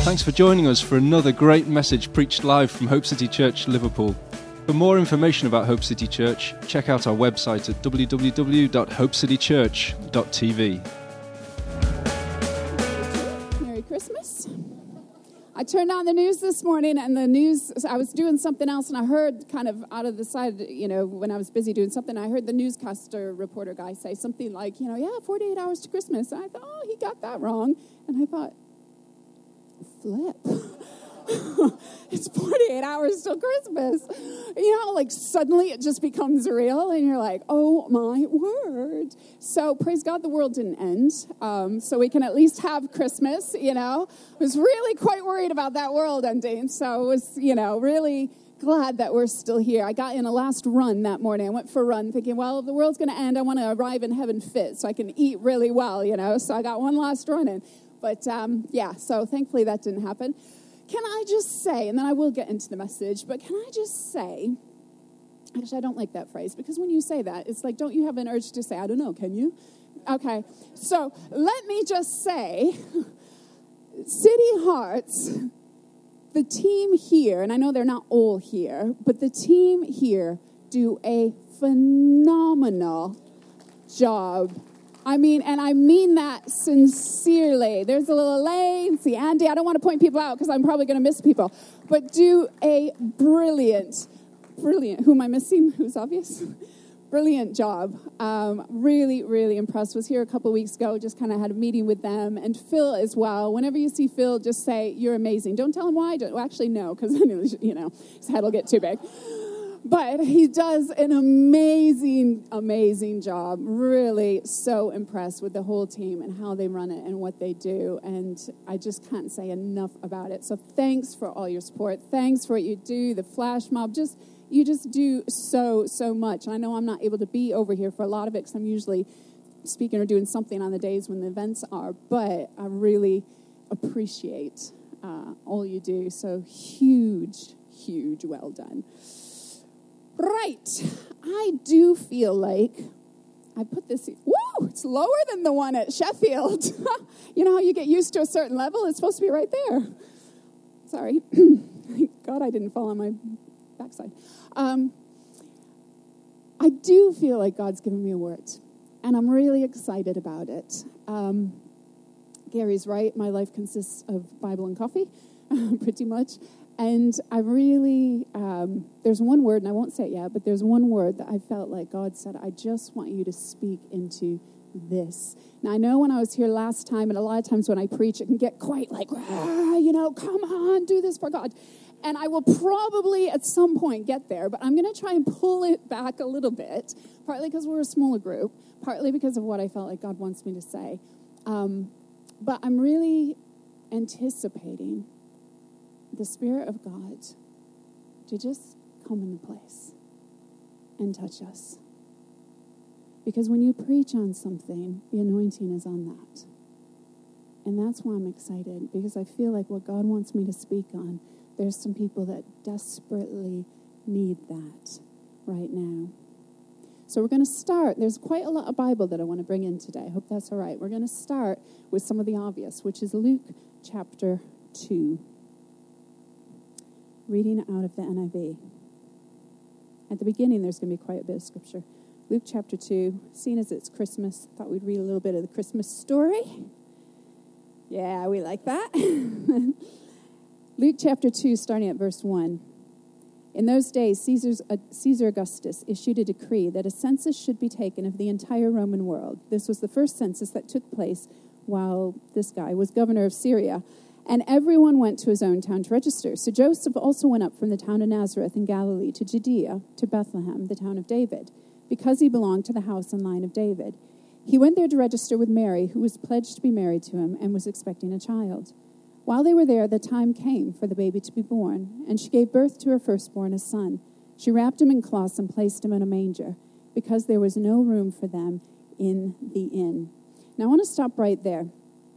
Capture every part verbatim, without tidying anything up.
Thanks for joining us for another great message preached live from Hope City Church, Liverpool. For more information about Hope City Church, check out our website at w w w dot hope city church dot t v. Merry Christmas. I turned on the news this morning, and the news, I was doing something else, and I heard kind of out of the side, you know, when I was busy doing something, I heard the newscaster reporter guy say something like, you know, yeah, forty-eight hours to Christmas. And I thought, oh, he got that wrong. And I thought, flip. It's forty-eight hours till Christmas. You know, like suddenly it just becomes real and you're like, oh my word. So praise God the world didn't end. Um, so we can at least have Christmas, you know. I was really quite worried about that world ending. So I was, you know, really glad that we're still here. I got in a last run that morning. I went for a run thinking, well, if the world's going to end, I want to arrive in heaven fit so I can eat really well, you know. So I got one last run in. But um, yeah, so thankfully that didn't happen. Can I just say, and then I will get into the message, but can I just say, actually I don't like that phrase, because when you say that, it's like, don't you have an urge to say, I don't know, can you? Okay, so let me just say, City Hearts, the team here, and I know they're not all here, but the team here do a phenomenal job. I mean, and I mean that sincerely. There's a little Elaine, see Andy. I don't want to point people out because I'm probably going to miss people. But do a brilliant, brilliant, who am I missing? Who's obvious? Brilliant job. Um, really, really impressed. Was here a couple weeks ago, just kind of had a meeting with them. And Phil as well. Whenever you see Phil, just say, you're amazing. Don't tell him why. Don't, well, actually, no, because, you know, his head will get too big. But he does an amazing, amazing job. Really so impressed with the whole team and how they run it and what they do. And I just can't say enough about it. So thanks for all your support. Thanks for what you do, the flash mob. Just you just do so, so much. And I know I'm not able to be over here for a lot of it because I'm usually speaking or doing something on the days when the events are. But I really appreciate uh, all you do. So huge, huge well done. Right, I do feel like, I put this, whoa, it's lower than the one at Sheffield. You know how you get used to a certain level? It's supposed to be right there. Sorry. Thank God I didn't fall on my backside. Um, I do feel like God's given me a word, and I'm really excited about it. Um, Gary's right, my life consists of Bible and coffee, pretty much. And I really, um, there's one word, and I won't say it yet, but there's one word that I felt like God said, I just want you to speak into this. Now, I know when I was here last time, and a lot of times when I preach, it can get quite like, ah, you know, come on, do this for God. And I will probably at some point get there, but I'm going to try and pull it back a little bit, partly because we're a smaller group, partly because of what I felt like God wants me to say. Um, but I'm really anticipating the Spirit of God to just come into place and touch us. Because when you preach on something, the anointing is on that. And that's why I'm excited, because I feel like what God wants me to speak on, there's some people that desperately need that right now. So we're going to start. There's quite a lot of Bible that I want to bring in today. I hope that's all right. We're going to start with some of the obvious, which is Luke chapter two. Reading out of the N I V. At the beginning, there's going to be quite a bit of scripture. Luke chapter two, seeing as it's Christmas, thought we'd read a little bit of the Christmas story. Yeah, we like that. Luke chapter two, starting at verse one. In those days, Caesar's, uh, Caesar Augustus issued a decree that a census should be taken of the entire Roman world. This was the first census that took place while this guy was governor of Syria. And everyone went to his own town to register. So Joseph also went up from the town of Nazareth in Galilee to Judea, to Bethlehem, the town of David, because he belonged to the house and line of David. He went there to register with Mary, who was pledged to be married to him and was expecting a child. While they were there, the time came for the baby to be born, and she gave birth to her firstborn, a son. She wrapped him in cloths and placed him in a manger, because there was no room for them in the inn. Now I want to stop right there,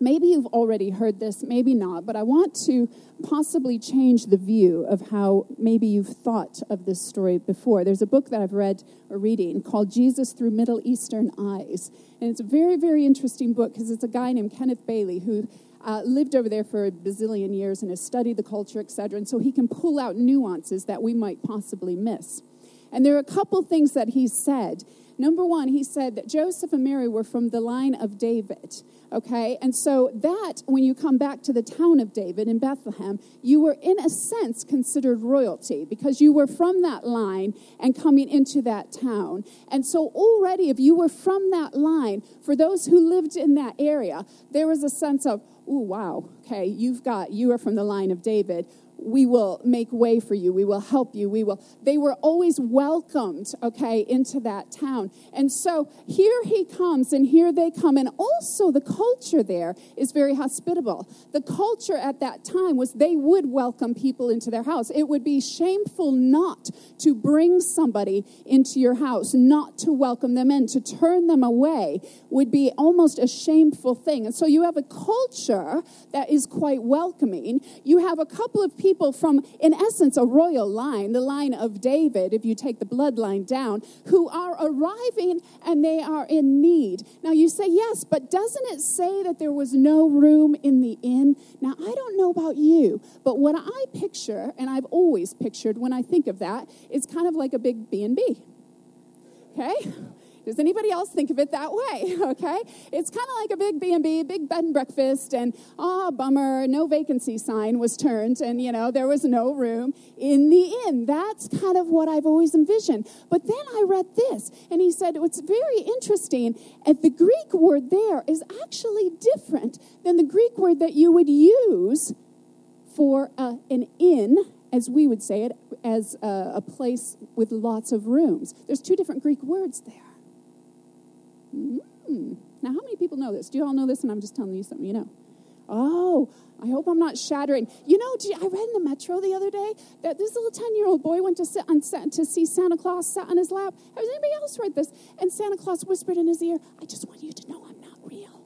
maybe you've already heard this, maybe not, but I want to possibly change the view of how maybe you've thought of this story before. There's a book that I've read or reading called Jesus Through Middle Eastern Eyes. And it's a very, very interesting book because it's a guy named Kenneth Bailey who uh, lived over there for a bazillion years and has studied the culture, et cetera. And so he can pull out nuances that we might possibly miss. And there are a couple things that he said. Number one, he said that Joseph and Mary were from the line of David, okay? And so that, when you come back to the town of David in Bethlehem, you were, in a sense, considered royalty because you were from that line and coming into that town. And so already, if you were from that line, for those who lived in that area, there was a sense of, ooh, wow, okay, you've got, you are from the line of David. We will make way for you. We will help you. We will. They were always welcomed, okay, into that town. And so here he comes and here they come. And also the culture there is very hospitable. The culture at that time was they would welcome people into their house. It would be shameful not to bring somebody into your house, not to welcome them in, to turn them away would be almost a shameful thing. And so you have a culture that is quite welcoming. You have a couple of people People from, in essence, a royal line, the line of David, if you take the bloodline down, who are arriving and they are in need. Now you say, yes, but doesn't it say that there was no room in the inn? Now, I don't know about you, but what I picture, and I've always pictured when I think of that, is kind of like a big B and B. Okay? Does anybody else think of it that way? Okay? It's kind of like a big B and B, big bed and breakfast, and, oh, bummer, no vacancy sign was turned, and, you know, there was no room in the inn. That's kind of what I've always envisioned. But then I read this, and he said, what's very interesting, and the Greek word there is actually different than the Greek word that you would use for uh, an inn, as we would say it, as a, a place with lots of rooms. There's two different Greek words there. Mm. Now, how many people know this? Do you all know this? And I'm just telling you something you know. Oh, I hope I'm not shattering. You know, I read in the Metro the other day that this little ten-year-old boy went to sit on to see Santa Claus sat on his lap. Has anybody else read this? And Santa Claus whispered in his ear, I just want you to know I'm not real.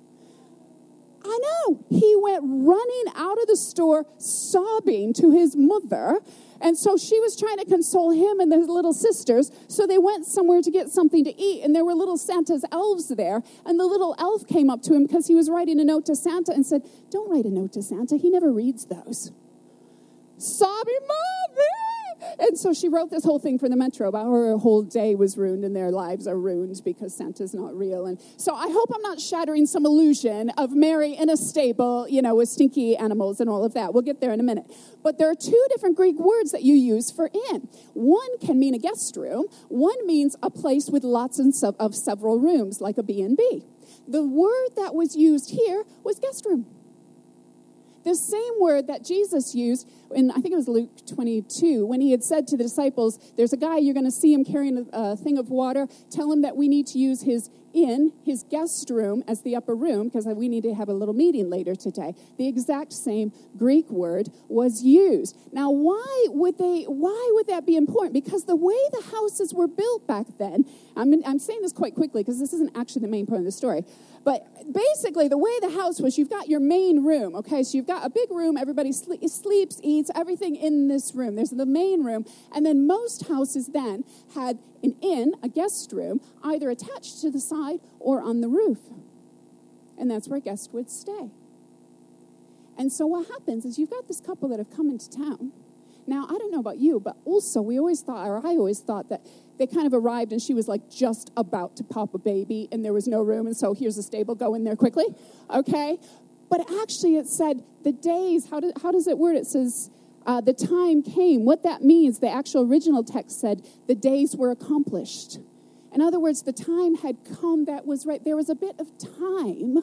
I know. He went running out of the store sobbing to his mother. And so she was trying to console him and his little sisters. So they went somewhere to get something to eat. And there were little Santa's elves there. And the little elf came up to him because he was writing a note to Santa and said, don't write a note to Santa. He never reads those. Sobbing, Mommy! And so she wrote this whole thing for the Metro about her whole day was ruined and their lives are ruined because Santa's not real. And so I hope I'm not shattering some illusion of Mary in a stable, you know, with stinky animals and all of that. We'll get there in a minute. But there are two different Greek words that you use for inn. One can mean a guest room. One means a place with lots of several rooms, like a B and B. The word that was used here was guest room. The same word that Jesus used in, I think it was Luke twenty-two, when he had said to the disciples, there's a guy, you're going to see him carrying a, a thing of water. Tell him that we need to use his inn, his guest room, as the upper room, because we need to have a little meeting later today. The exact same Greek word was used. Now, why would they? Why would that be important? Because the way the houses were built back then, I'm, I'm saying this quite quickly because this isn't actually the main point of the story, but basically the way the house was, you've got your main room, okay? So you've got a big room, everybody sle- sleeps, eats, everything in this room. There's the main room, and then most houses then had an inn, a guest room, either attached to the side or on the roof. And that's where guests would stay. And so what happens is you've got this couple that have come into town. Now, I don't know about you, but also we always thought, or I always thought that they kind of arrived and she was like just about to pop a baby and there was no room. And so here's a stable, go in there quickly. Okay. But actually it said the days, how, do, how does it word? It says uh, the time came. What that means, the actual original text said the days were accomplished. In other words, the time had come that was right. There was a bit of time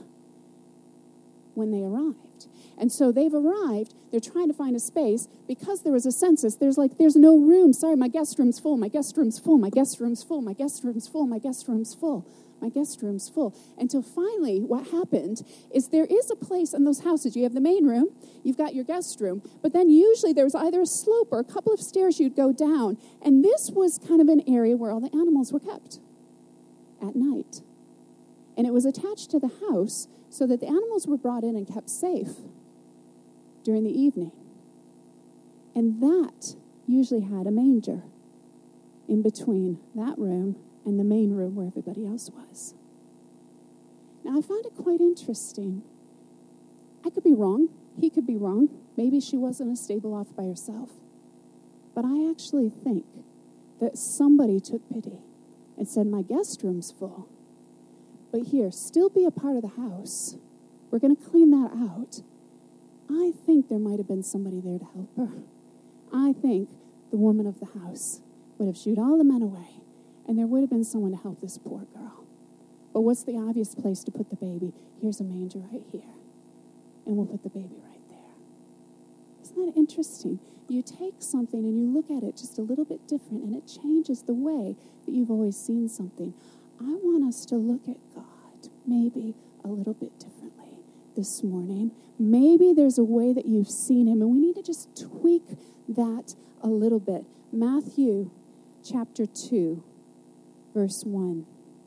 when they arrived. And so they've arrived. They're trying to find a space. Because there was a census, there's like, there's no room. Sorry, my guest room's full. My guest room's full. My guest room's full. My guest room's full. My guest room's full. My guest room's full. Until finally, what happened is there is a place in those houses. You have the main room. You've got your guest room. But then usually there's either a slope or a couple of stairs you'd go down. And this was kind of an area where all the animals were kept at night. And it was attached to the house so that the animals were brought in and kept safe during the evening. And that usually had a manger in between that room and the main room where everybody else was. Now, I found it quite interesting. I could be wrong. He could be wrong. Maybe she wasn't a stable off by herself. But I actually think that somebody took pity and said, my guest room's full. But here, still be a part of the house. We're going to clean that out. I think there might have been somebody there to help her. I think the woman of the house would have shooed all the men away, and there would have been someone to help this poor girl. But what's the obvious place to put the baby? Here's a manger right here, and we'll put the baby right there. Isn't that interesting? You take something and you look at it just a little bit different, and it changes the way that you've always seen something. I want us to look at God maybe a little bit differently this morning. Maybe there's a way that you've seen him, and we need to just tweak that a little bit. Matthew chapter two, verse one.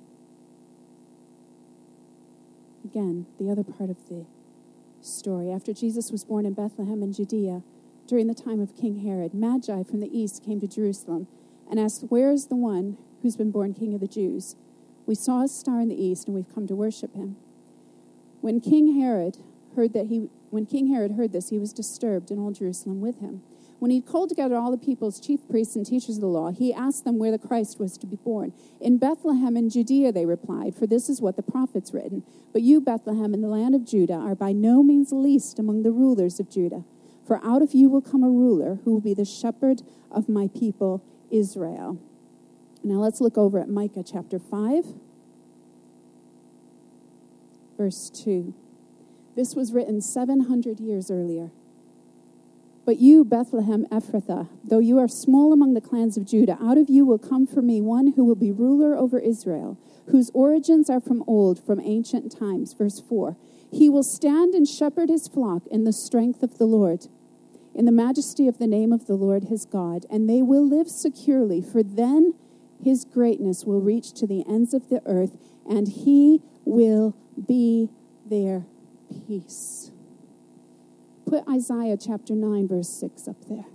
Again, the other part of the story. After Jesus was born in Bethlehem in Judea, during the time of King Herod, Magi from the east came to Jerusalem and asked, where is the one who's been born King of the Jews? We saw a star in the east, and we've come to worship him. When King Herod heard that he, when King Herod heard this, he was disturbed, and all Jerusalem with him. When he called together all the people's chief priests and teachers of the law, he asked them where the Christ was to be born. In Bethlehem in Judea, they replied, for this is what the prophets written. But you, Bethlehem, in the land of Judah, are by no means least among the rulers of Judah. For out of you will come a ruler who will be the shepherd of my people Israel. Now let's look over at Micah chapter five, verse two. This was written seven hundred years earlier. But you, Bethlehem Ephrathah, though you are small among the clans of Judah, out of you will come for me one who will be ruler over Israel, whose origins are from old, from ancient times. Verse four. He will stand and shepherd his flock in the strength of the Lord, in the majesty of the name of the Lord his God, and they will live securely, for then his greatness will reach to the ends of the earth, and he will be their peace. Put Isaiah chapter nine, verse six up there.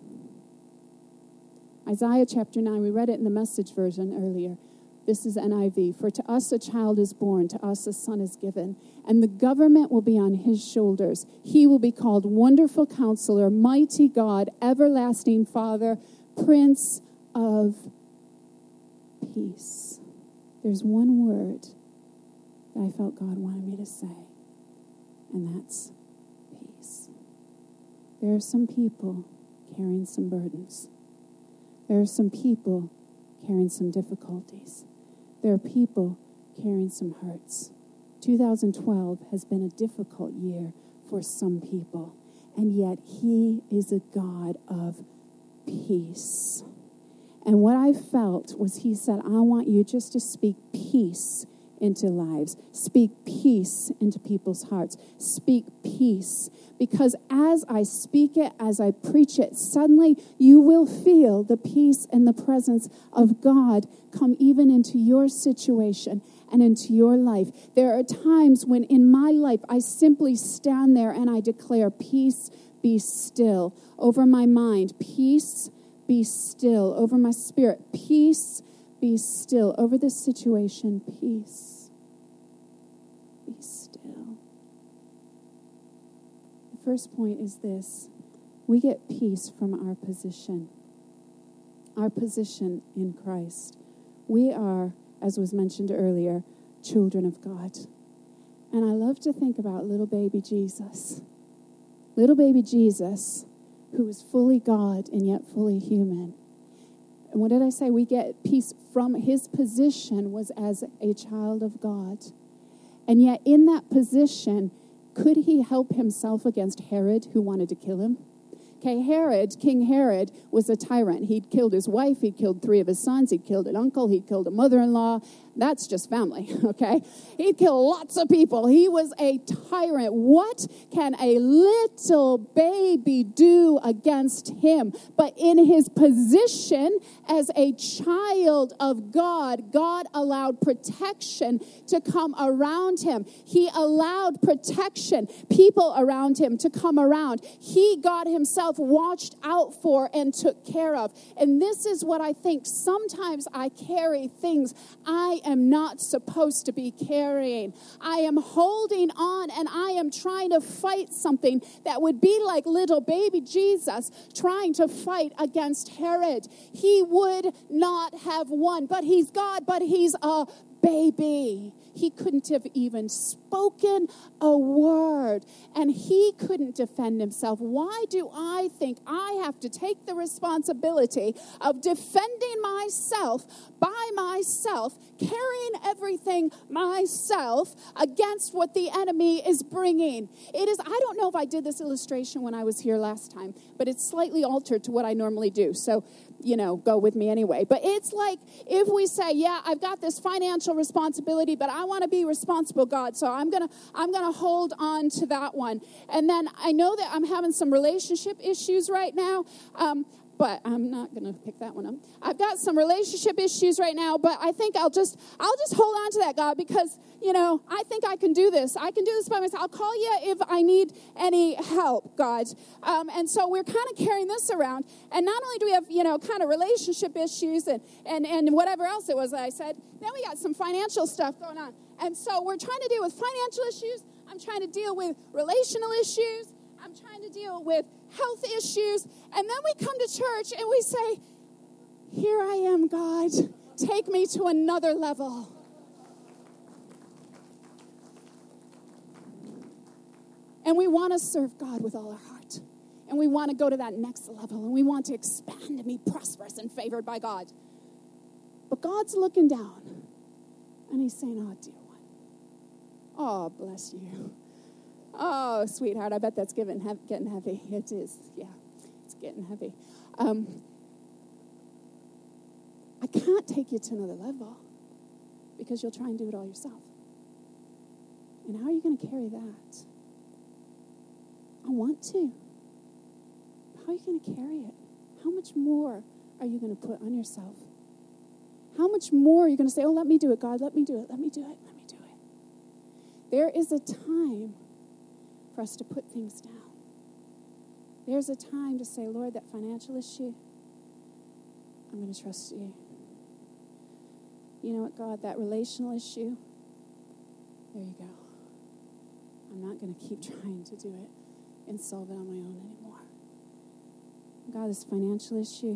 Isaiah chapter nine, we read it in the Message version earlier. This is N I V. For to us a child is born, to us a son is given, and the government will be on his shoulders. He will be called Wonderful Counselor, Mighty God, Everlasting Father, Prince of Peace. There's one word that I felt God wanted me to say, and that's peace. There are some people carrying some burdens. There are some people carrying some difficulties. There are people carrying some hurts. two thousand twelve has been a difficult year for some people, and yet he is a God of peace. And what I felt was he said, I want you just to speak peace into lives. Speak peace into people's hearts. Speak peace. Because as I speak it, as I preach it, suddenly you will feel the peace and the presence of God come even into your situation and into your life. There are times when in my life I simply stand there and I declare, peace, be still. Over my mind, peace, be still. Over my spirit, peace, be still. Over this situation, peace, be still. The first point is this. We get peace from our position. Our position in Christ. We are, as was mentioned earlier, children of God. And I love to think about little baby Jesus. Little baby Jesus, who was fully God and yet fully human. And what did I say? We get peace from his position was as a child of God. And yet in that position, could he help himself against Herod, who wanted to kill him? Okay, Herod, King Herod, was a tyrant. He'd killed his wife. He'd killed three of his sons. He'd killed an uncle. He'd killed a mother-in-law. That's just family, okay? He'd kill lots of people. He was a tyrant. What can a little baby do against him? But in his position as a child of God, God allowed protection to come around him. He allowed protection, people around him to come around. He, God himself, watched out for and took care of. And this is what I think. Sometimes I carry things I am not supposed to be carrying. I am holding on and I am trying to fight something that would be like little baby Jesus trying to fight against Herod. He would not have won, but he's God, but he's a baby. He couldn't have even spoken a word, and he couldn't defend himself. Why do I think I have to take the responsibility of defending myself by myself, carrying everything myself against what the enemy is bringing? It is, I don't know if I did this illustration when I was here last time, but it's slightly altered to what I normally do. So, you know, go with me anyway. But it's like if we say, yeah, I've got this financial responsibility, but I want to be responsible, God, so I'm going to I'm going to hold on to that one. And then I know that I'm having some relationship issues right now, um, but I'm not going to pick that one up. I've got some relationship issues right now, but I think I'll just I'll just hold on to that, God, because, you know, I think I can do this. I can do this by myself. I'll call you if I need any help, God. Um, and so we're kind of carrying this around. And not only do we have, you know, kind of relationship issues and, and, and whatever else it was that I said, then we got some financial stuff going on. And so we're trying to deal with financial issues. I'm trying to deal with relational issues. I'm trying to deal with health issues. And then we come to church and we say, here I am, God. Take me to another level. And we want to serve God with all our heart. And we want to go to that next level. And we want to expand and be prosperous and favored by God. But God's looking down. And he's saying, oh, dear one. Oh, bless you. Oh, sweetheart, I bet that's getting heavy. It is. Yeah, it's getting heavy. Um, I can't take you to another level because you'll try and do it all yourself. And how are you going to carry that? I want to. How are you going to carry it? How much more are you going to put on yourself? How much more are you going to say, oh, let me do it, God, let me do it, let me do it, let me do it. There is a time for us to put things down. There's a time to say, Lord, that financial issue, I'm going to trust you. You know what, God, that relational issue, there you go. I'm not going to keep trying to do it and solve it on my own anymore. God, this financial issue,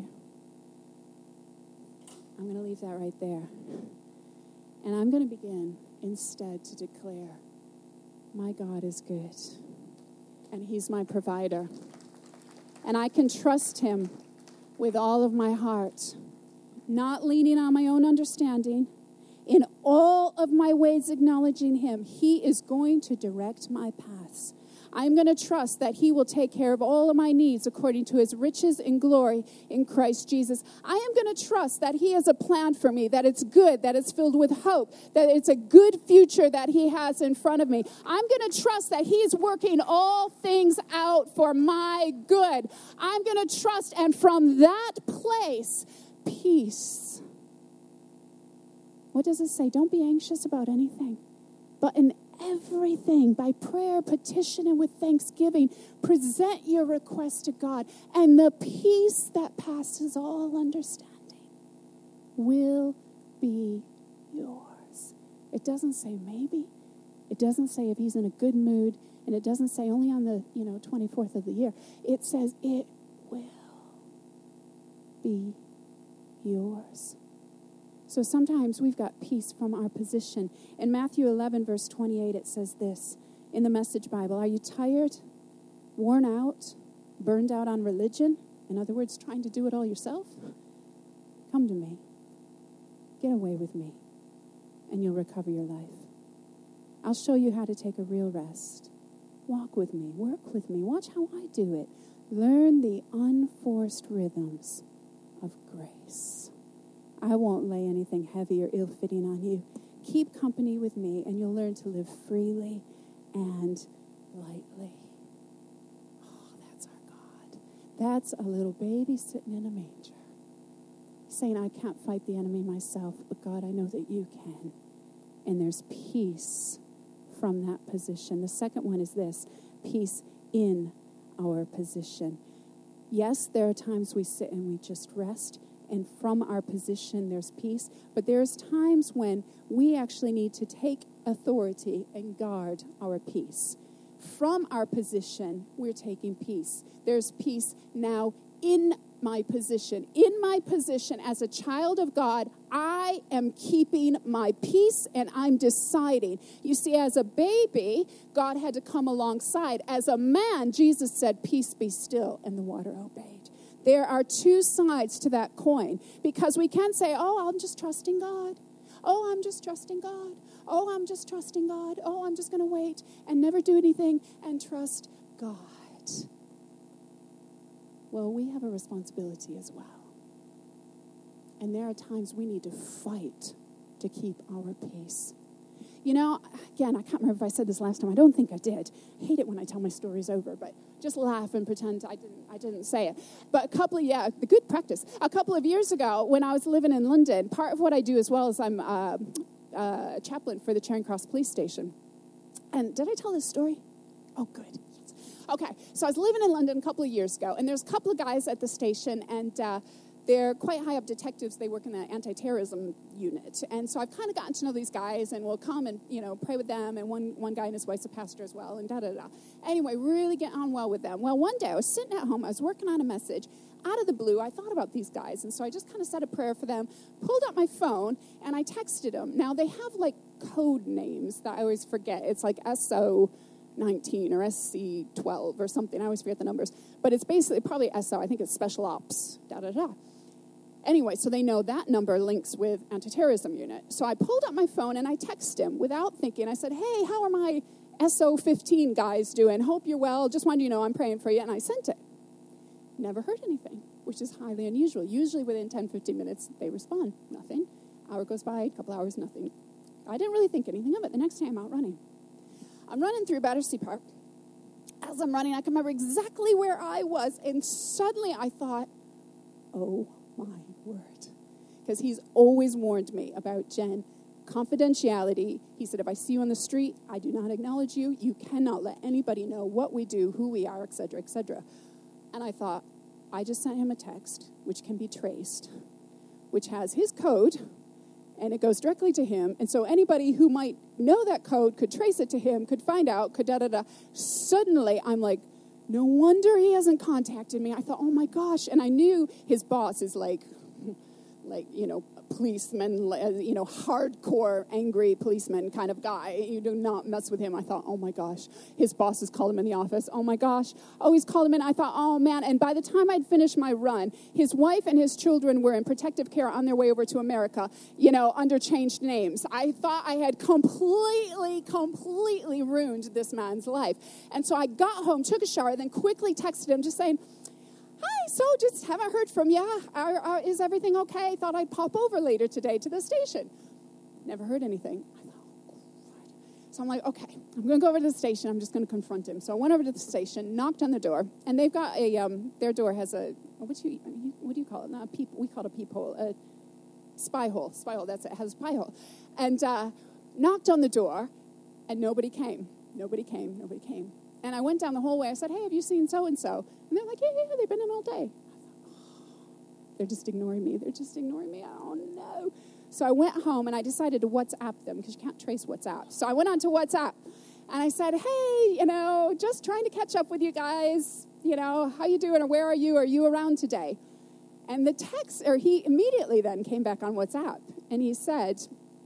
I'm going to leave that right there. And I'm going to begin instead to declare, my God is good. And he's my provider. And I can trust him with all of my heart, not leaning on my own understanding. In all of my ways acknowledging him, he is going to direct my paths. I'm going to trust that he will take care of all of my needs according to his riches and glory in Christ Jesus. I am going to trust that he has a plan for me, that it's good, that it's filled with hope, that it's a good future that he has in front of me. I'm going to trust that he is working all things out for my good. I'm going to trust, and from that place, peace. What does it say? Don't be anxious about anything, but in everything, by prayer, petition, and with thanksgiving, present your request to God, and the peace that passes all understanding will be yours. It doesn't say maybe. It doesn't say if he's in a good mood, and it doesn't say only on the, you know, twenty-fourth of the year. It says it will be yours. So sometimes we've got peace from our position. In Matthew eleven, verse twenty-eight, it says this in the Message Bible. Are you tired, worn out, burned out on religion? In other words, trying to do it all yourself? Come to me. Get away with me, and you'll recover your life. I'll show you how to take a real rest. Walk with me, work with me, watch how I do it. Learn the unforced rhythms of grace. I won't lay anything heavy or ill-fitting on you. Keep company with me, and you'll learn to live freely and lightly. Oh, that's our God. That's a little baby sitting in a manger, saying, I can't fight the enemy myself, but God, I know that you can. And there's peace from that position. The second one is this, peace in our position. Yes, there are times we sit and we just rest, and from our position there's peace, but there's times when we actually need to take authority and guard our peace. From our position, we're taking peace. There's peace now in my position. In my position as a child of God, I am keeping my peace and I'm deciding. You see, as a baby, God had to come alongside. As a man, Jesus said, peace be still, and the water obeyed. There are two sides to that coin, because we can say, oh, I'm just trusting God. Oh, I'm just trusting God. Oh, I'm just trusting God. Oh, I'm just going to wait and never do anything and trust God. Well, we have a responsibility as well. And there are times we need to fight to keep our peace. You know, again, I can't remember if I said this last time. I don't think I did. I hate it when I tell my stories over, but just laugh and pretend I didn't I didn't say it. But a couple of, yeah, the good practice. A couple of years ago, when I was living in London, part of what I do as well is I'm uh, uh, a chaplain for the Charing Cross Police Station. And did I tell this story? Oh, good. Okay, so I was living in London a couple of years ago, and there's a couple of guys at the station, and uh, they're quite high-up detectives. They work in the anti-terrorism unit, and so I've kind of gotten to know these guys, and we'll come and, you know, pray with them, and one, one guy and his wife's a pastor as well, and da-da-da. Anyway, really get on well with them. Well, one day I was sitting at home, I was working on a message. Out of the blue, I thought about these guys, and so I just kind of said a prayer for them, pulled out my phone, and I texted them. Now, they have, like, code names that I always forget. It's like S O nineteen or S C twelve or something. I always forget the numbers. But it's basically probably S O. I think it's Special Ops, da-da-da. Anyway, so they know that number links with anti-terrorism unit. So I pulled up my phone and I texted him without thinking. I said, hey, how are my S O fifteen guys doing? Hope you're well. Just wanted you to know I'm praying for you. And I sent it. Never heard anything, which is highly unusual. Usually within ten, fifteen minutes, they respond. Nothing. Hour goes by, a couple hours, nothing. I didn't really think anything of it. The next day I'm out running. I'm running through Battersea Park. As I'm running, I can remember exactly where I was, and suddenly I thought, oh my word. Because he's always warned me about, Jen, confidentiality. He said, if I see you on the street, I do not acknowledge you. You cannot let anybody know what we do, who we are, et cetera, et cetera. And I thought, I just sent him a text, which can be traced, which has his code, and it goes directly to him. And so anybody who might know that code could trace it to him, could find out, could da-da-da. Suddenly, I'm like, no wonder he hasn't contacted me. I thought, oh, my gosh. And I knew his boss is like, like, you know, policeman, you know, hardcore, angry policeman kind of guy. You do not mess with him. I thought, oh, my gosh. His bosses called him in the office. Oh, my gosh. Oh, he's called him in. I thought, oh, man. And by the time I'd finished my run, his wife and his children were in protective care on their way over to America, you know, under changed names. I thought I had completely, completely ruined this man's life. And so I got home, took a shower, then quickly texted him just saying, hi, so just haven't heard from you. Are, are, is everything okay? Thought I'd pop over later today to the station. Never heard anything. I thought, oh, God. So I'm like, okay, I'm going to go over to the station. I'm just going to confront him. So I went over to the station, knocked on the door, and they've got a, um, their door has a, what do you, what do you call it? Not a peep, we call it a peephole, a spy hole. Spy hole, that's it. It has a spy hole. And uh, knocked on the door, and nobody came. Nobody came. Nobody came. And I went down the hallway. I said, hey, have you seen so-and-so? And they're like, yeah, yeah, they've been in all day. I thought, oh, they're just ignoring me. They're just ignoring me. Oh, no. So I went home, and I decided to WhatsApp them because you can't trace WhatsApp. So I went on to WhatsApp, and I said, hey, you know, just trying to catch up with you guys. You know, how you doing or where are you? Are you around today? And the text, or he immediately then came back on WhatsApp, and he said,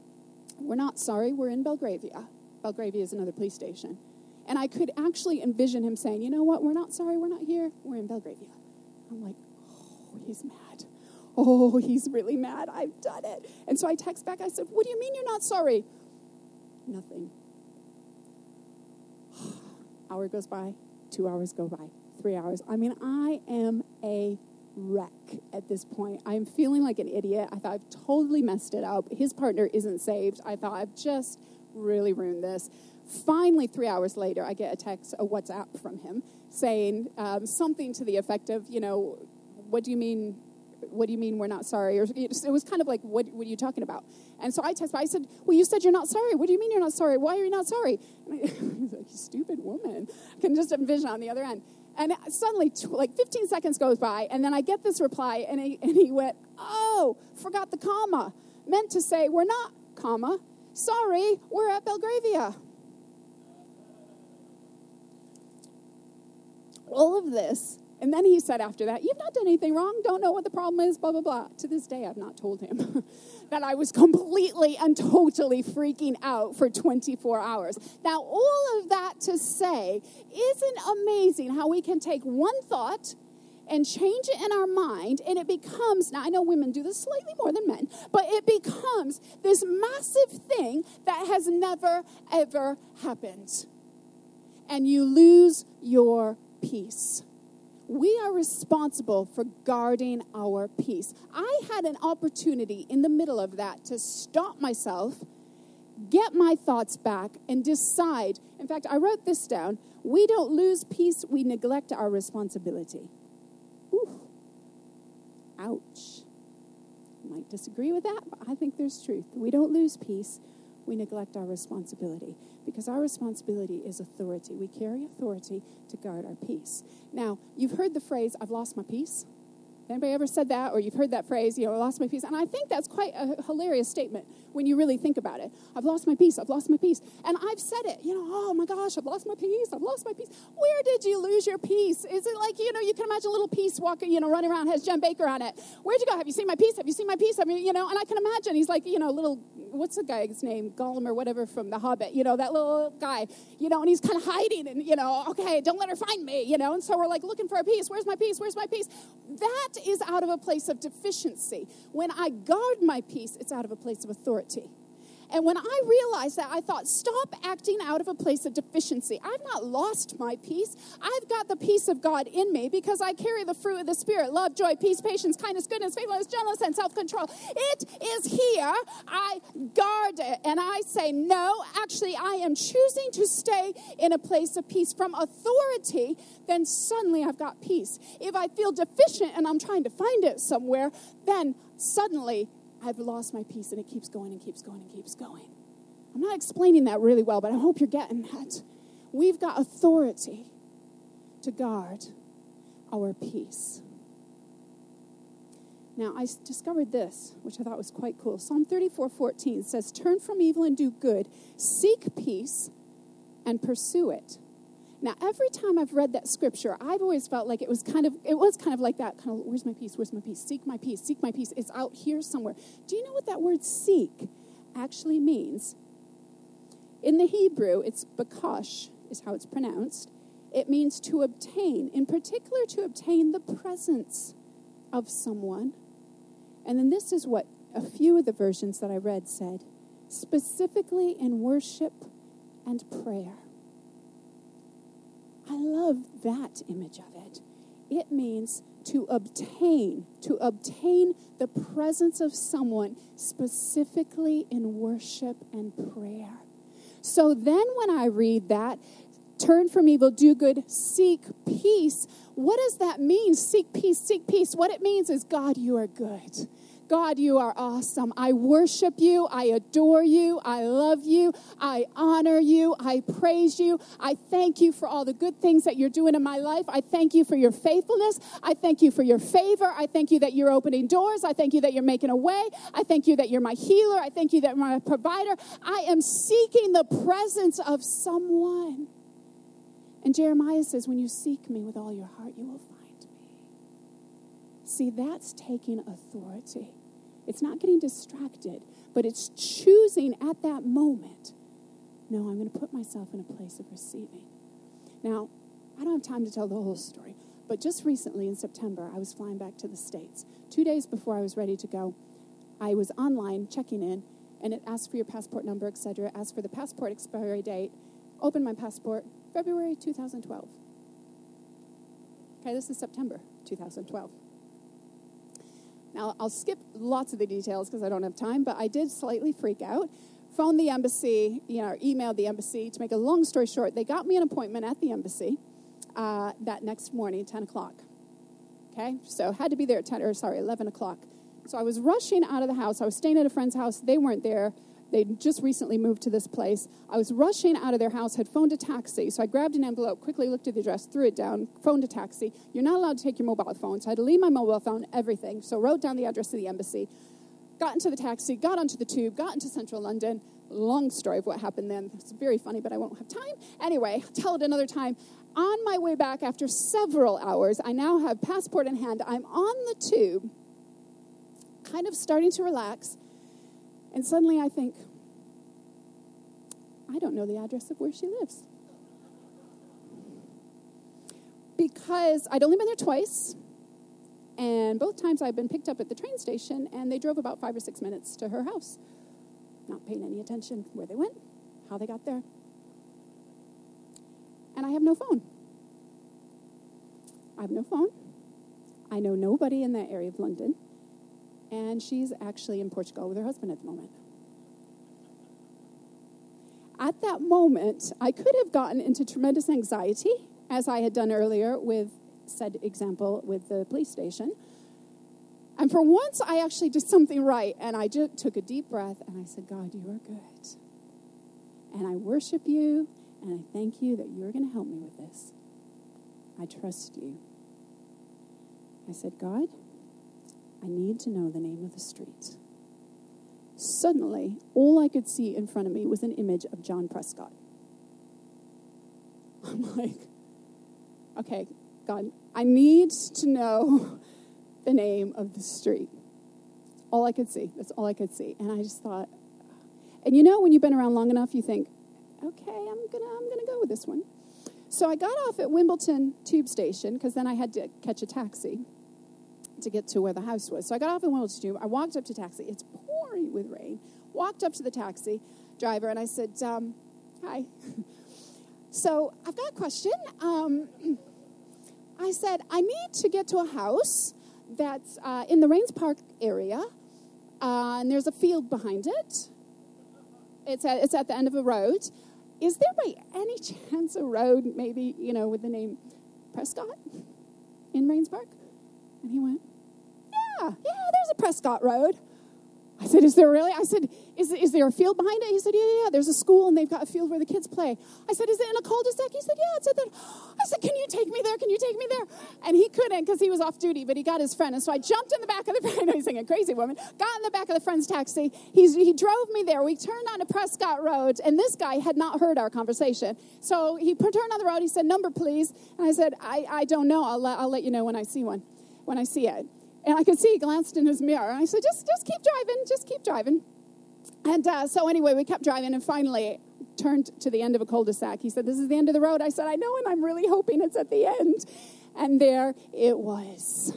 we're not sorry. We're in Belgravia. Belgravia is another police station. And I could actually envision him saying, you know what, we're not sorry, we're not here, we're in Belgravia. I'm like, oh, he's mad. Oh, he's really mad. I've done it. And so I text back, I said, what do you mean you're not sorry? Nothing. Hour goes by, two hours go by, three hours. I mean, I am a wreck at this point. I'm feeling like an idiot. I thought I've totally messed it up. His partner isn't saved. I thought I've just really ruined this. Finally, three hours later, I get a text, a WhatsApp from him saying um, something to the effect of, you know, what do you mean, what do you mean we're not sorry? Or it was kind of like, what, what are you talking about? And so I texted back, I said, well, you said you're not sorry. What do you mean you're not sorry? Why are you not sorry? And I, he's like, you stupid woman. I can just envision on the other end. And suddenly, like fifteen seconds goes by, and then I get this reply, and he, and he went, oh, forgot the comma. Meant to say, we're not, comma, sorry, we're at Belgravia. All of this. And then he said after that, you've not done anything wrong, don't know what the problem is, blah, blah, blah. To this day, I've not told him that I was completely and totally freaking out for twenty-four hours. Now, all of that to say, isn't amazing how we can take one thought and change it in our mind, and it becomes, now I know women do this slightly more than men, but it becomes this massive thing that has never, ever happened. And you lose your peace. We are responsible for guarding our peace. I had an opportunity in the middle of that to stop myself, get my thoughts back, and decide. In fact, I wrote this down. We don't lose peace, we neglect our responsibility. Ooh. Ouch. You might disagree with that, but I think there's truth. We don't lose peace, we neglect our responsibility. Because our responsibility is authority. We carry authority to guard our peace. Now, you've heard the phrase, I've lost my peace. Anybody ever said that? Or you've heard that phrase, you know, I lost my peace. And I think that's quite a hilarious statement when you really think about it. I've lost my peace. I've lost my peace. And I've said it, you know, oh my gosh, I've lost my peace. I've lost my peace. Where did you lose your peace? Is it like, you know, you can imagine a little piece walking, you know, running around, has Jen Baker on it. Where'd you go? Have you seen my peace? Have you seen my peace? I mean, you know, and I can imagine he's like, you know, little, what's the guy's name? Gollum or whatever from The Hobbit, you know, that little guy, you know, and he's kind of hiding and, you know, okay, don't let her find me, you know, and so we're like looking for a peace. Where's my peace? Where's my peace? That is out of a place of deficiency. When I guard my peace, it's out of a place of authority. And when I realized that, I thought, stop acting out of a place of deficiency. I've not lost my peace. I've got the peace of God in me because I carry the fruit of the Spirit, love, joy, peace, patience, kindness, goodness, faithfulness, gentleness, and self-control. It is here. I guard it. And I say, no, actually, I am choosing to stay in a place of peace. From authority, then suddenly I've got peace. If I feel deficient and I'm trying to find it somewhere, then suddenly I've lost my peace, and it keeps going and keeps going and keeps going. I'm not explaining that really well, but I hope you're getting that. We've got authority to guard our peace. Now, I discovered this, which I thought was quite cool. Psalm thirty-four fourteen says, turn from evil and do good, seek peace and pursue it. Now, every time I've read that scripture, I've always felt like it was kind of, it was kind of like that, kind of, where's my peace, where's my peace, seek my peace, seek my peace, it's out here somewhere. Do you know what that word seek actually means? In the Hebrew, it's bakash, is how it's pronounced. It means to obtain, in particular to obtain the presence of someone. And then this is what a few of the versions that I read said, specifically in worship and prayer. I love that image of it. It means to obtain, to obtain the presence of someone specifically in worship and prayer. So then when I read that, turn from evil, do good, seek peace, what does that mean? Seek peace, seek peace. What it means is, God, you are good. God, you are awesome. I worship you. I adore you. I love you. I honor you. I praise you. I thank you for all the good things that you're doing in my life. I thank you for your faithfulness. I thank you for your favor. I thank you that you're opening doors. I thank you that you're making a way. I thank you that you're my healer. I thank you that you're my provider. I am seeking the presence of someone. And Jeremiah says, when you seek me with all your heart, you will find me. See, that's taking authority. It's not getting distracted, but it's choosing at that moment, no, I'm going to put myself in a place of receiving. Now, I don't have time to tell the whole story, but just recently in September, I was flying back to the States. Two days before I was ready to go, I was online checking in, and it asked for your passport number, et cetera, asked for the passport expiry date, opened my passport, February two thousand twelve. Okay, this is September two thousand twelve. Now, I'll skip lots of the details because I don't have time, but I did slightly freak out. Phoned the embassy, you know, emailed the embassy. To make a long story short, they got me an appointment at the embassy uh, that next morning, ten o'clock. Okay, so had to be there at ten, or sorry, eleven o'clock. So I was rushing out of the house. I was staying at a friend's house. They weren't there. They'd just recently moved to this place. I was rushing out of their house, had phoned a taxi. So I grabbed an envelope, quickly looked at the address, threw it down, phoned a taxi. You're not allowed to take your mobile phone. So I had to leave my mobile phone, everything. So wrote down the address of the embassy, got into the taxi, got onto the tube, got into central London. Long story of what happened then. It's very funny, but I won't have time. Anyway, I'll tell it another time. On my way back after several hours, I now have passport in hand. I'm on the tube, kind of starting to relax. And suddenly I think, I don't know the address of where she lives. Because I'd only been there twice, and both times I'd been picked up at the train station, and they drove about five or six minutes to her house, not paying any attention where they went, how they got there. And I have no phone. I have no phone. I know nobody in that area of London. And she's actually in Portugal with her husband at the moment. At that moment, I could have gotten into tremendous anxiety, as I had done earlier with said example with the police station. And for once, I actually did something right, and I just took a deep breath, and I said, God, you are good. And I worship you, and I thank you that you're going to help me with this. I trust you. I said, God, I need to know the name of the street. Suddenly, all I could see in front of me was an image of John Prescott. I'm like, okay, God, I need to know the name of the street. All I could see. That's all I could see. And I just thought, and you know, when you've been around long enough, you think, okay, I'm gonna, I'm gonna go with this one. So I got off at Wimbledon Tube Station because then I had to catch a taxi to get to where the house was. So I got off at Wimbledon Tube. I walked up to taxi. It's pouring with rain. Walked up to the taxi driver and I said, um, hi. So I've got a question. Um, I said, I need to get to a house that's uh, in the Rains Park area, uh, and there's a field behind it. It's at, it's at the end of a road. Is there by any chance a road, maybe, you know, with the name Prescott in Rains Park? And he went, yeah, yeah, there's a Prescott Road. I said, is there really? I said, is, is there a field behind it? He said, yeah, yeah, yeah, there's a school and they've got a field where the kids play. I said, is it in a cul-de-sac? He said, yeah, it's at that. I said, can you take me there? Can you take me there? And he couldn't because he was off duty, but he got his friend. And so I jumped in the back of the, I know he's saying a crazy woman, got in the back of the friend's taxi. He's, he drove me there. We turned onto Prescott Road, and this guy had not heard our conversation. So he turned on the road. He said, number, please. And I said, I, I don't know. I'll let, I'll let you know when I see one, when I see it. And I could see he glanced in his mirror. And I said, just just keep driving, just keep driving. And uh, so anyway, we kept driving and finally turned to the end of a cul-de-sac. He said, this is the end of the road. I said, I know, and I'm really hoping it's at the end. And there it was.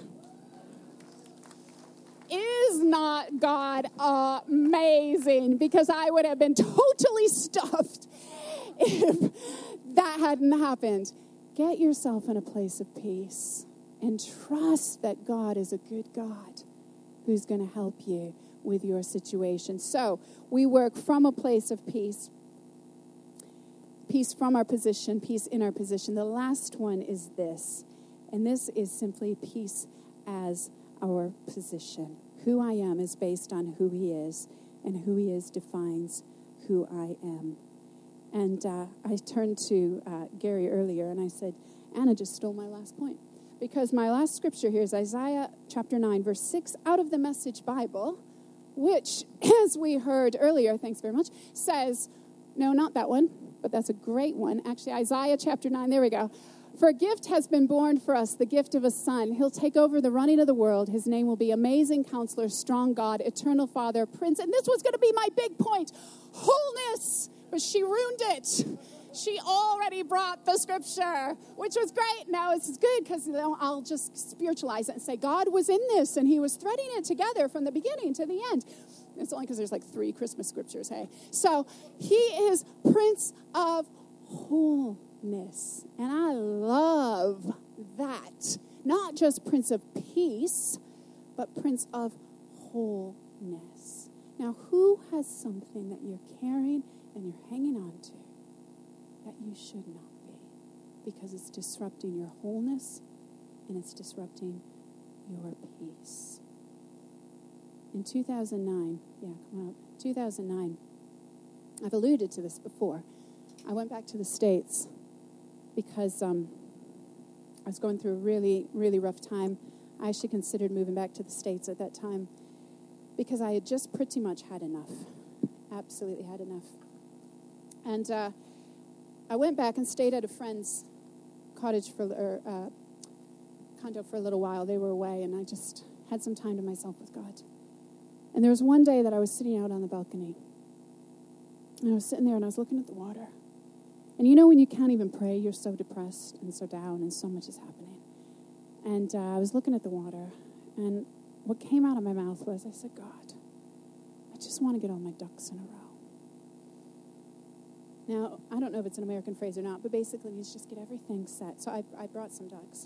Is not God amazing? Because I would have been totally stuffed if that hadn't happened. Get yourself in a place of peace. And trust that God is a good God who's going to help you with your situation. So we work from a place of peace. Peace from our position, peace in our position. The last one is this. And this is simply peace as our position. Who I am is based on who he is. And who he is defines who I am. And uh, I turned to uh, Gary earlier and I said, Anna just stole my last point. Because my last scripture here is Isaiah chapter nine, verse six, out of the Message Bible, which, as we heard earlier, thanks very much, says, no, not that one, but that's a great one. Actually, Isaiah chapter nine, there we go. For a gift has been born for us, the gift of a son. He'll take over the running of the world. His name will be Amazing Counselor, Strong God, Eternal Father, Prince. And this was going to be my big point, wholeness. But she ruined it. She already brought the scripture, which was great. Now it's good because you know, I'll just spiritualize it and say God was in this and he was threading it together from the beginning to the end. It's only because there's like three Christmas scriptures, hey? So he is Prince of Wholeness. wholeness. And I love that. Not just Prince of Peace, but Prince of wholeness. Now, who has something that you're carrying and you're hanging on to that you should not be? Because it's disrupting your wholeness and it's disrupting your peace. In two thousand nine, yeah, come on, two thousand nine, I've alluded to this before. I went back to the States because um, I was going through a really, really rough time. I actually considered moving back to the States at that time because I had just pretty much had enough. Absolutely had enough. And uh, I went back and stayed at a friend's cottage for, or uh, condo for a little while. They were away, and I just had some time to myself with God. And there was one day that I was sitting out on the balcony. And I was sitting there, and I was looking at the water. And you know when you can't even pray, you're so depressed and so down, and so much is happening. And uh, I was looking at the water, and what came out of my mouth was, I said, God, I just want to get all my ducks in a row. Now, I don't know if it's an American phrase or not, but basically it means just get everything set. So I, I brought some ducks.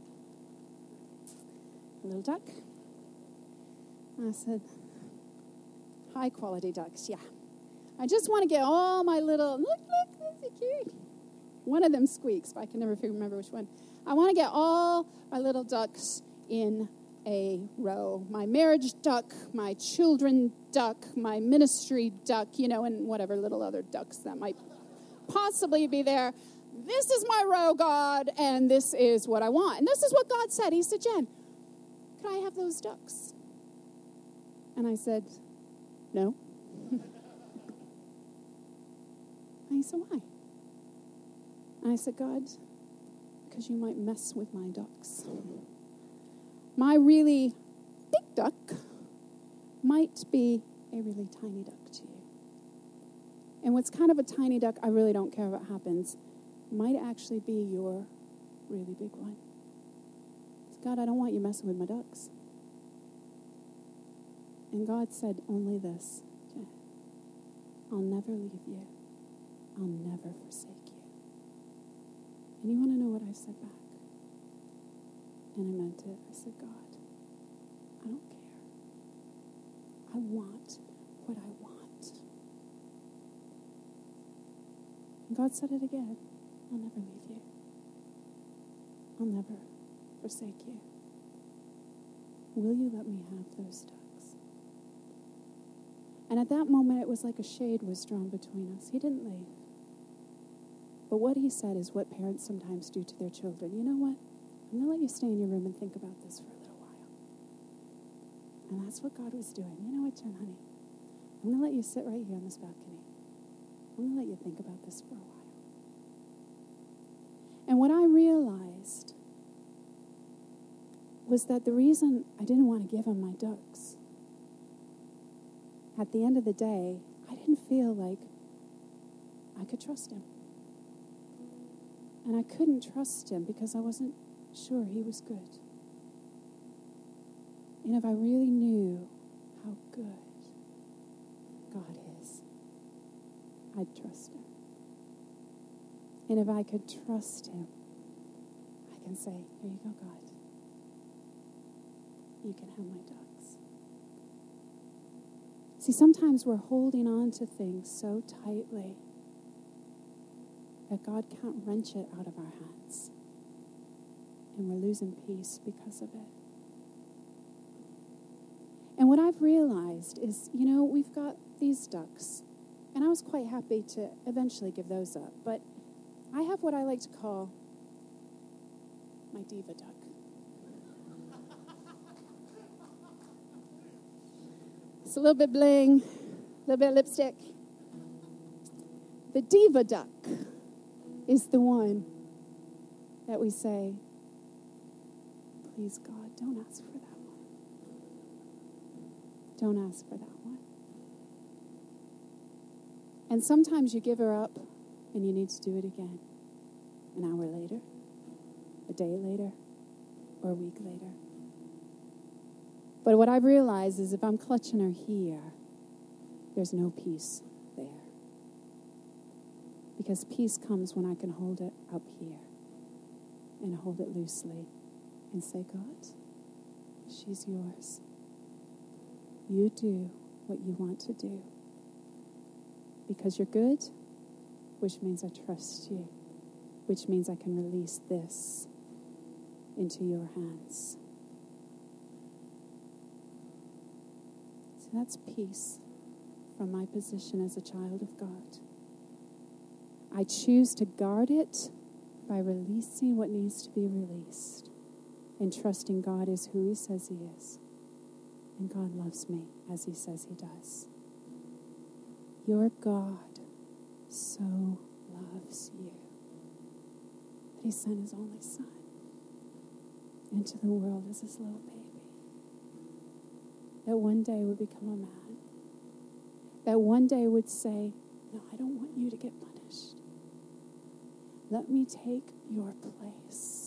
A little duck. And I said, high quality ducks, yeah. I just want to get all my little, look, look, this is cute. One of them squeaks, but I can never remember which one. I want to get all my little ducks in a row. My marriage duck, my children duck, my ministry duck, you know, and whatever little other ducks that might possibly be there. This is my row, God, and this is what I want. And this is what God said. He said, Jen, could I have those ducks? And I said, no. And he said, why? And I said, God, because you might mess with my ducks. My really big duck might be a really tiny duck to you. And what's kind of a tiny duck, I really don't care what happens, might actually be your really big one. God, I don't want you messing with my ducks. And God said only this, I'll never leave you. I'll never forsake you. And you want to know what I said back? And I meant it. I said, God, I don't care. I want what I want. And God said it again. I'll never leave you. I'll never forsake you. Will you let me have those ducks? And at that moment, it was like a shade was drawn between us. He didn't leave. But what he said is what parents sometimes do to their children. You know what? I'm going to let you stay in your room and think about this for a little while. And that's what God was doing. You know what, Jen, honey? I'm going to let you sit right here on this balcony. I'm going to let you think about this for a while. And what I realized was that the reason I didn't want to give him my ducks, at the end of the day, I didn't feel like I could trust him. And I couldn't trust him because I wasn't sure he was good. And if I really knew how good God is, I'd trust him. And if I could trust him, I can say, here you go, God. You can have my ducks. See, sometimes we're holding on to things so tightly that God can't wrench it out of our hands. And we're losing peace because of it. And what I've realized is, you know, we've got these ducks. And I was quite happy to eventually give those up. But I have what I like to call my diva duck. It's a little bit bling, a little bit of lipstick. The diva duck is the one that we say, please, God, don't ask for that one. Don't ask for that one. And sometimes you give her up and you need to do it again. An hour later, a day later, or a week later. But what I've realized is if I'm clutching her here, there's no peace there. Because peace comes when I can hold it up here and hold it loosely and say, God, she's yours. You do what you want to do. Because you're good, which means I trust you, which means I can release this into your hands. So that's peace from my position as a child of God. I choose to guard it by releasing what needs to be released and trusting God is who he says he is. And God loves me as he says he does. Your God so loves you that he sent his only son into the world as his little baby, that one day would become a man, that one day would say, no, I don't want you to get punished. Let me take your place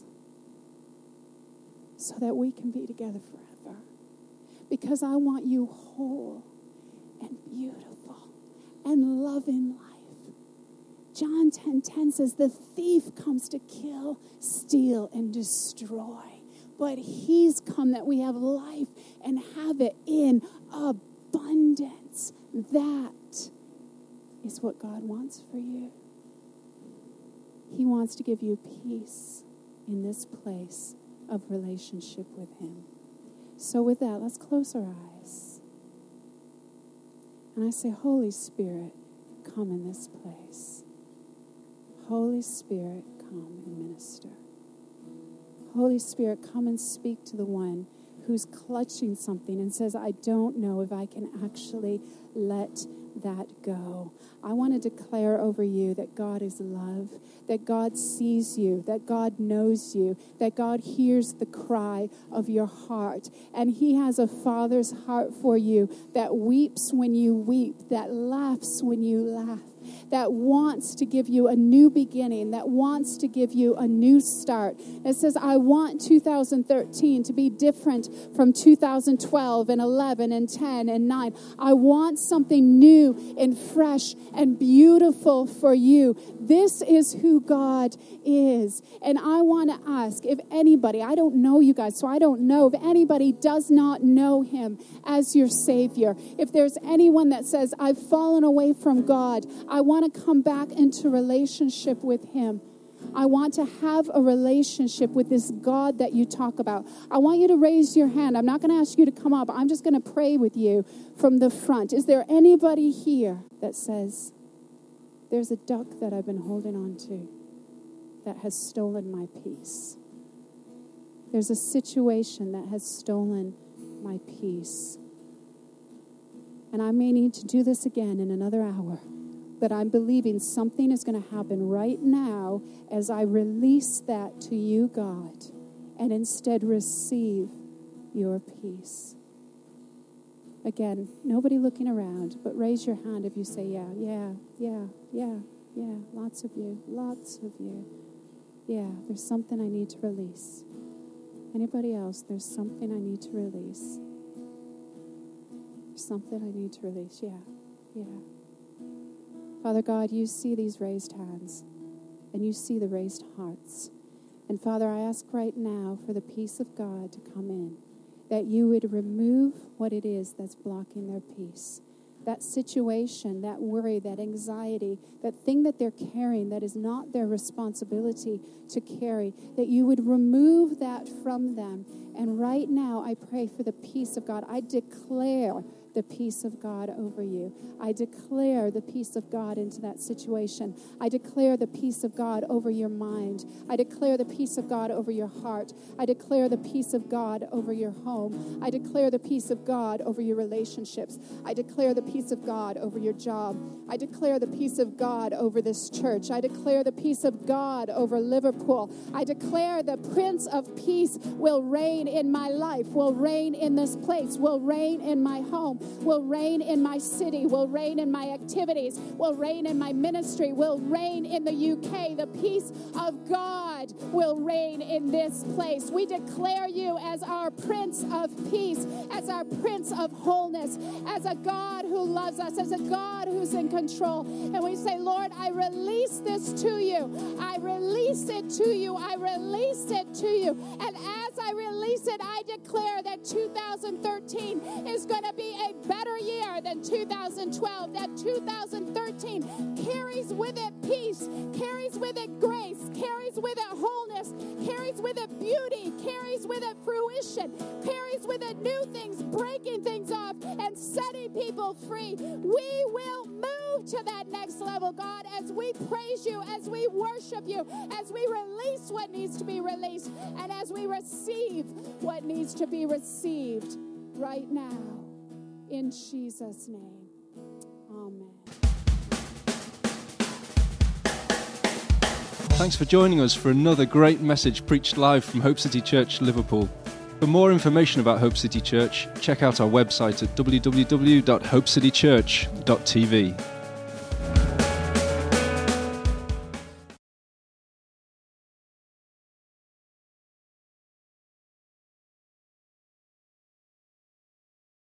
so that we can be together forever. Because I want you whole and beautiful and loving life. John ten ten says, the thief comes to kill, steal, and destroy. But he's come that we have life and have it in abundance. That is what God wants for you. He wants to give you peace in this place of relationship with him. So with that, let's close our eyes. And I say, Holy Spirit, come in this place. Holy Spirit, come and minister. Holy Spirit, come and speak to the one who's clutching something and says, I don't know if I can actually let that go. I want to declare over you that God is love, that God sees you, that God knows you, that God hears the cry of your heart, and he has a father's heart for you that weeps when you weep, that laughs when you laugh, that wants to give you a new beginning, that wants to give you a new start. It says, I want two thousand thirteen to be different from two thousand twelve and eleven and ten and nine. I want something new and fresh and beautiful for you. This is who God is. And I want to ask if anybody, I don't know you guys, so I don't know if anybody does not know him as your Savior. If there's anyone that says, I've fallen away from God, I want to come back into relationship with him. I want to have a relationship with this God that you talk about. I want you to raise your hand. I'm not going to ask you to come up. I'm just going to pray with you from the front. Is there anybody here that says, there's a duck that I've been holding on to that has stolen my peace? There's a situation that has stolen my peace. And I may need to do this again in another hour. But I'm believing something is going to happen right now as I release that to you, God, and instead receive your peace. Again, nobody looking around, but raise your hand if you say, yeah, yeah, yeah, yeah, yeah, lots of you, lots of you. Yeah, there's something I need to release. Anybody else, there's something I need to release. There's something I need to release, yeah, yeah. Father God, you see these raised hands, and you see the raised hearts. And Father, I ask right now for the peace of God to come in, that you would remove what it is that's blocking their peace. That situation, that worry, that anxiety, that thing that they're carrying that is not their responsibility to carry, that you would remove that from them. And right now, I pray for the peace of God. I declare the peace of God over you. I declare the peace of God into that situation. I declare the peace of God over your mind. I declare the peace of God over your heart. I declare the peace of God over your home. I declare the peace of God over your relationships. I declare the peace of God over your job. I declare the peace of God over this church. I declare the peace of God over Liverpool. I declare the Prince of Peace will reign in my life, will reign in this place, will reign in my home. will reign in my city, will reign in my activities, will reign in my ministry, will reign in the U K. The peace of God will reign in this place. We declare you as our Prince of Peace, as our Prince of Wholeness, as a God who loves us, as a God who's in control. And we say, Lord, I release this to you. I release it to you. I release it to you. And as I release it, I declare that two thousand thirteen is going to be a better year than two thousand twelve. That two thousand thirteen carries with it peace, carries with it grace, carries with it wholeness, carries with it beauty, carries with it fruition, carries with it new things, breaking things off and setting people free. We will move to that next level, God, as we praise you, as we worship you, as we release what needs to be released, and as we receive what needs to be received right now. In Jesus' name, amen. Thanks for joining us for another great message preached live from Hope City Church, Liverpool. For more information about Hope City Church, check out our website at w w w dot hope city church dot t v.